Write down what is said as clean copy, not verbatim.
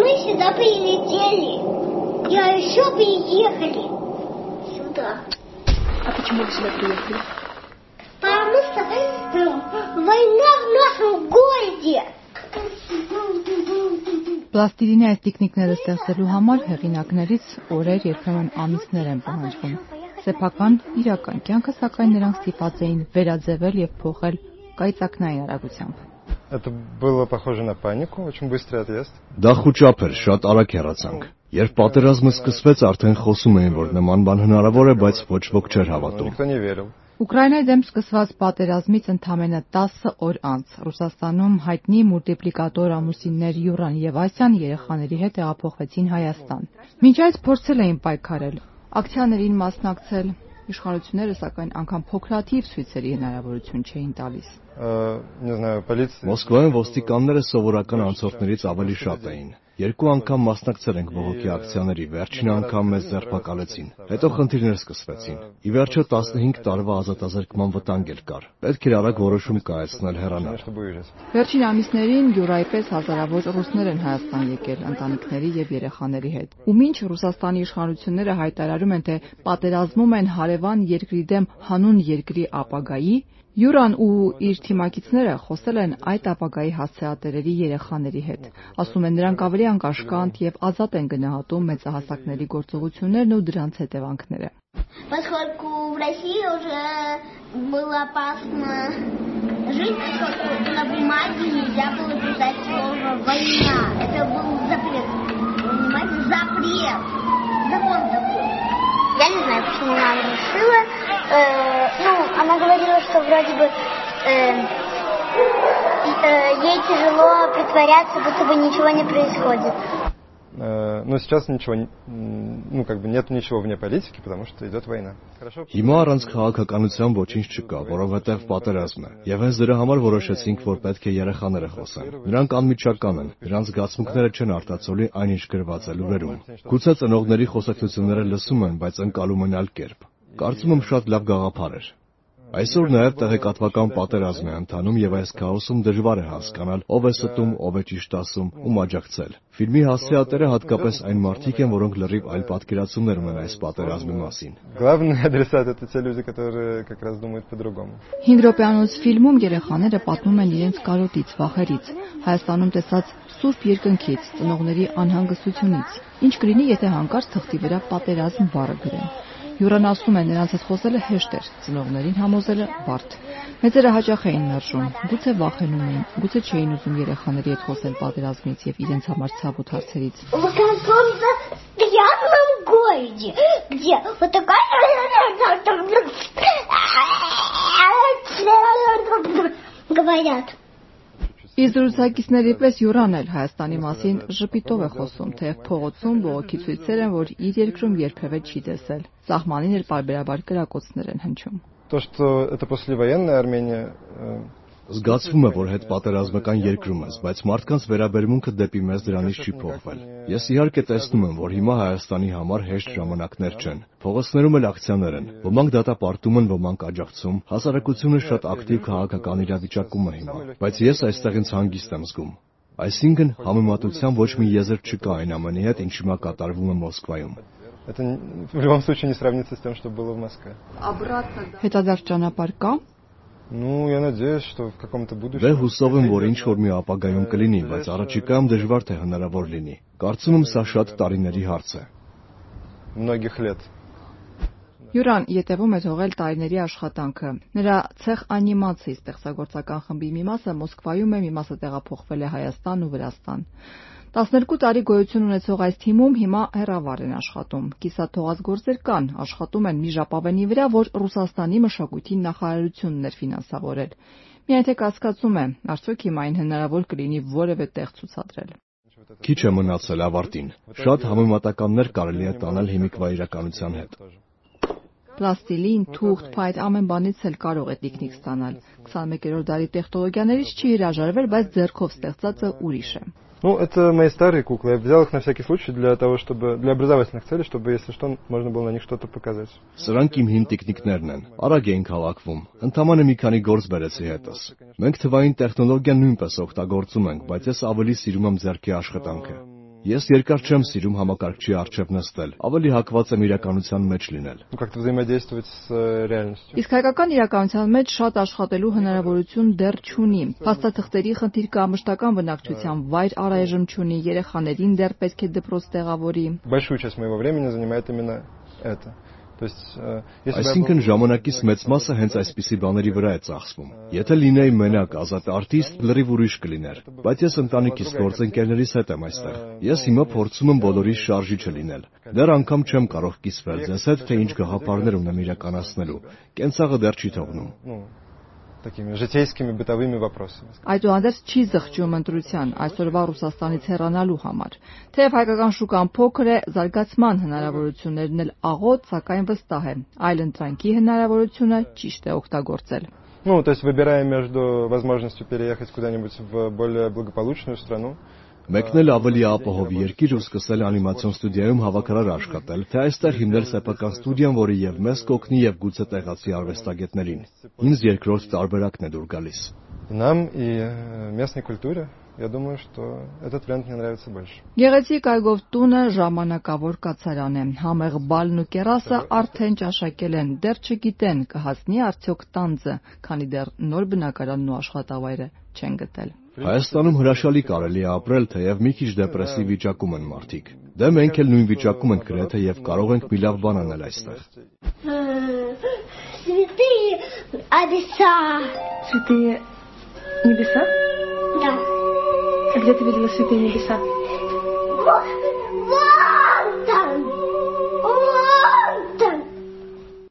мы сюда прилетели. И еще приехали сюда. А почему вы сюда приехали? Потому что война в нашем городе. Պլաստիլինի այս տիկնիկները ստեղծելու համար հեղինակներից օրեր, երբեմն ամիսներ են պահանջվում։ Սեփական իրական կյանքը սակայն նրանք ստիպված էին վերաձևել եւ փոխել կայծակնային արագությամբ։ Это было похоже на панику, очень быстрый отъезд. Դա խուճապ էր, շատ արագ հեռացանք։ Երբ պատերազմը սկսվեց, արդեն խոսում էին, որ նման բան հնարավոր է, բայց ոչ ոք չէր հավատում։ Никто не верил. Ուկրաինայի դեմ սկսված պատերազմից ընդամենը 10 օր անց Ռուսաստանում հայտնի մուլտիպլիկատոր ամուսիններ Յուրան եւ Ասյան երեխաների հետ տեղափոխվեցին Հայաստան։ Մինչ այս փորձել էին պայքարել, ակցիաներին մասնակցել, իշխանությունները սակայն անգամ փոքրաթիվ ցույցերի հնարավորություն չէին տալիս։ Не знаю, полиция. Մոսկվայում ոստիկանները սովորական անցորդներից ավելի շատ էին։ Երկու անգամ մասնակցել ենք բողոքի ակցիաների, վերջին անգամ մեզ ձերբակալեցին։ Հետո խնդիրներ սկսվեցին։ Ի վերջո 15 տարվա ազատազրկման վտանգ էլ կար։ Պետք էր արագ որոշում կայացնել հեռանալ։ Վերջին ամիսներին յուրայի պես հազարավոր ռուսներ են Հայաստան եկել ընտանիքների եւ երեխաների հետ։ Ու մինչ Ռուսաստանի իշխանությունները հայտարարում են, թե պատերազմում են հարևան երկրի դեմ հանուն երկրի ապագայի, Յուրան ու իր թիմակիցները խոսել են այդ ապագայի հասցեատերերի երեխաների հետ։ Ասում են, նրանք ավելի անկաշկանդ եւ ազատ են գնահատում մեծահասակների գործողություններն ու դրանց հետևանքները։ Поскольку в России уже было опасно жить, поскольку на бумаге нельзя было писать слово «война». Это был запрет. Понимаете? Запрет. Закон такой. Я не знаю, почему мама решила. Она говорила, что вроде бы ей тяжело притворяться, будто бы ничего не происходит. Но сейчас ничего, нет ничего вне политики, потому что идет война. Հիմա առանց քաղաքականության ոչինչ չկա, որովհետև պատերազմ է։ Եվ հենց դրա համար որոշեցինք, որ պետք է երեխաները խոսեն։ Նրանք անմիջական են, նրանց զգացմունքները չեն արտացոլի այնինչ գրված է լուրերում։ Գուցե ծնողների խոսակցությունները լսում են, բայց ընկալում են այլ կերպ։ Կարծում եմ շատ լավ գաղափար էր։ Այսօր նաև տեղեկատվական պատերազմ է ընթանում եւ այս քաոսում դժվար է հասկանալ ով է ստում, ով է ճիշտ ասում, ում աջակցել։ Ֆիլմի հասցեատերը հատկապես այն մարդիկ են, որոնք լրիվ այլ պատկերացումներ ունեն այս պատերազմի մասին։ Главный адресат это те люди, которые как раз думают по-другому։ 5 րոպեանոց ֆիլմում երեխաները պատմում են իրենց կարոտից, վախերից, Հայաստանում տեսած սուրբ երկնքից, ծնողների անհանգստությունից։ Ինչ կլինի, եթե հանկարծ թղթի վրա պատերազմ բառը գրեն։ Յուրան ասում է, նրանց հետ խոսելը հեշտ էր, ծնողներին համոզելը բարդ։ Մեծերը հաճախ էին մերժում, գուցե վախենում էին, գուցե չէին ուզում երեխաների հետ խոսել պատերազմից եւ իրենց համար ցավոտ հարցերից։ В каком-то приятном городе, где вот такая говорят. Իսկ զրուցակիցների պես Յուրան էլ Հայաստանի մասին ժպիտով է խոսում, թեև փողոցում բողոքի ցույցեր են, որ իր երկրում երբևէ չի տեսել։ Սահմանին էլ պարբերաբար կրակոցներ են հնչում։ То, что это послевоенная Армения. Զգացվում է, որ հետ պատերազմական երկրում ես, բայց մարդկանց վերաբերմունքը դեպի մեզ դրանից չի փոխվել։ Ես իհարկե տեսնում եմ, որ հիմա Հայաստանի համար հեշտ ժամանակներ չեն։ Փողոցներում էլ ակցիաներ են։ Ոմանք դատապարտում են, ոմանք աջակցում։ Հասարակությունը շատ ակտիվ քաղաքական իրավիճակում է հիմա, բայց ես այստեղ ինձ հանգիստ եմ զգում։ Այսինքն համեմատության ոչ մի եզր չկա այն ամենի հետ, ինչ հիմա կատարվում է Մոսկվայում։ Это в любом случае не сравнится с тем, что было в Москве. Հետադարձ ճանապարհ կա։ Я надеюсь, что в каком-то будущем. Դե հուսով եմ, որ ինչ որ մի ապագայում կլինի, բայց առաջիկայում դժվար թե հնարավոր լինի։ Կարծում եմ սա շատ տարիների հարց է։ Многих лет. Յուրան ետևում է թողել տարիների աշխատանքը։ Նրա ցեխ անիմացիայի ստեղծագործական խմբի մի մասը Մոսկվայում է, մի մասը տեղափոխվել է Հայաստան ու Վրաստան։ 12 տարի գոյություն ունեցող այս թիմում հիմա հեռավար են աշխատում։ Կիսաթողած գործեր կան, աշխատում են մի ժապավենի վրա, որ Ռուսաստանի մշակույթի նախարարությունն էր ֆինանսավորել։ Միայն թե կասկածում է, արդյոք հիմա այն հնարավոր կլինի որևէ տեղ ցուցադրել։ Քիչ է մնացել ավարտին։ Շատ համեմատականներ կարելի է տանել հիմիկվա իրականության հետ։ Պլաստիլին, թուղթ, փայտ ամեն բանից էլ կարող է տիկնիկ ստանալ։ 21-րդ դարի տեխնոլոգիաներից չի հրաժարվել, բայց ձեռքով ստեղծածը ուրիշ է։ Это мои старые куклы. Я взял их на всякий случай для образовательных целей, чтобы, если что, можно было на них что-то показать. Սրանք իմ հին տիկնիկներն են։ Արագ էին հավաքվում։ Ընդամենը մի քանի գործ բերեցի հետս։ Մենք թվային տեխնոլոգիան նույնպես օգտագործում ենք, բայց ես ավելի սիրում եմ ձեռքի աշխատանքը։ Ես երկար չեմ սիրում համակարգչի առջև նստել, ավելի հակված եմ իրականության մեջ լինել։ Ну, как-то взаимодействовать с реальностью. Իսկ հայկական իրականության մեջ շատ աշխատելու հնարավորություն դեռ չունի։ Փաստաթղթերի խնդիր կա, մշտական բնակչության վայր առայժմ չունի, երեխաներին դեռ պետք է դպրոց տեղավորի։ Большую часть моего времени занимает именно это. То есть, если бы я Այսինքն был- ժամանակիս մեծ մասը հենց այսպիսի բաների վրա է ծախսվում։ Եթե լինեի մենակ ազատ արտիստ, լրիվ ուրիշ կլիներ, բայց ես ընտանիքիս գործընկերներիս հետ եմ այստեղ։ Ես հիմա փորձում եմ բոլորիս շարժիչը լինել։ Դեռ անգամ չեմ կարող կիսվել ձեզ հետ, թե ինչ գաղափարներ ունեմ իրականացնելու։ Կենցաղը դեռ չի թողնում։ Ну, такими житейскими бытовыми вопросами. Այդուհանդերձ չի զղջում ընտրության այսօրվա Ռուսաստանից հեռանալու համար։ Թեև հայկական շուկան փոքր է, զարգացման հնարավորություններն էլ աղոտ, սակայն վստահ է։ Այլ ընտրանքի հնարավորությունը ճիշտ է օգտագործել։ Ну, то есть, выбирая между возможностью переехать куда-нибудь в более благополучную страну, Մեկն էլ ավելի ապահով երկիր ու սկսել անիմացիոն ստուդիայում հավաքարար աշխատել, թե այստեղ հիմնել սեփական ստուդիան, որը եւ մեզ կօգնի եւ գուցե տեղացի արվեստագետներին։ Ինձ երկրորդ տարբերակն է դուր գալիս։ и нам, и местной культуре, я думаю, что этот вариант мне нравится больше. Գեղեցիկ այգով տունը ժամանակավոր կացարան է։ Համեղ բալն ու կերասը արդեն ճաշակել են, դեռ չգիտեն կհասնի արդյոք տանձը, քանի դեռ նոր բնակարանն ու աշխատավայրը չեն գտել։ Հայաստանում հրաշալի կարելի է апրել, թեև մի քիչ դեպրեսիվ վիճակում են մարդիկ։ Դե մենք էլ նույն վիճակում ենք գրեթե եւ կարող ենք մի лав բան անել այստեղ։ Святые адреса. Святые небеса? Да. А где ты видела святые небеса? Вот.